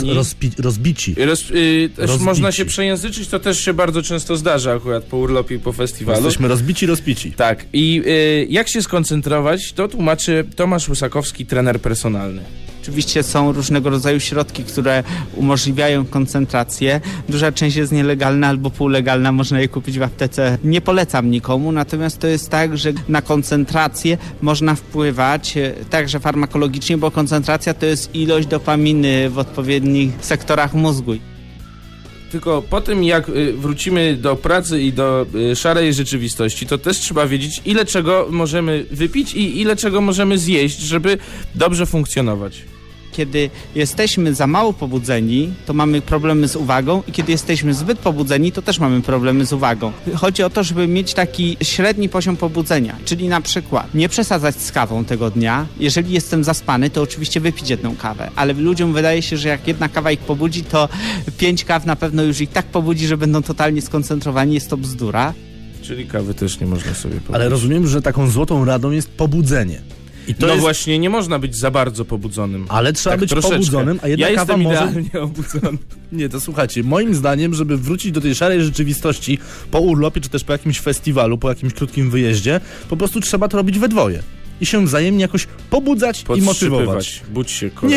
Rozbici. Też można się przejęzyczyć, to też się bardzo często zdarza akurat po urlopie i po festiwalu. Jesteśmy rozbici. Tak. I jak się skoncentrować, to tłumaczy Tomasz Łysakowski, trener personalny. Oczywiście są różnego rodzaju środki, które umożliwiają koncentrację. Duża część jest nielegalna albo półlegalna, można je kupić w aptece. Nie polecam nikomu, natomiast to jest tak, że na koncentrację można wpływać także farmakologicznie, bo koncentracja to jest ilość dopaminy w odpowiednich sektorach mózgu. Tylko po tym, jak wrócimy do pracy i do szarej rzeczywistości, to też trzeba wiedzieć, ile czego możemy wypić i ile czego możemy zjeść, żeby dobrze funkcjonować. Kiedy jesteśmy za mało pobudzeni, to mamy problemy z uwagą i kiedy jesteśmy zbyt pobudzeni, to też mamy problemy z uwagą. Chodzi o to, żeby mieć taki średni poziom pobudzenia, czyli na przykład nie przesadzać z kawą tego dnia. Jeżeli jestem zaspany, to oczywiście wypić jedną kawę, ale ludziom wydaje się, że jak jedna kawa ich pobudzi, to 5 kaw na pewno już ich tak pobudzi, że będą totalnie skoncentrowani. Jest to bzdura. Czyli kawy też nie można sobie pobudzić. Ale rozumiem, że taką złotą radą jest pobudzenie. I to właśnie, nie można być za bardzo pobudzonym. Ale trzeba tak być troszeczkę pobudzonym, a jedna kawa jestem może... idealnie obudzony. Nie, to słuchajcie, moim zdaniem, żeby wrócić do tej szarej rzeczywistości po urlopie, czy też po jakimś festiwalu, po jakimś krótkim wyjeździe, po prostu trzeba to robić we dwoje. I się wzajemnie jakoś pobudzać i motywować. Budź się, kolego.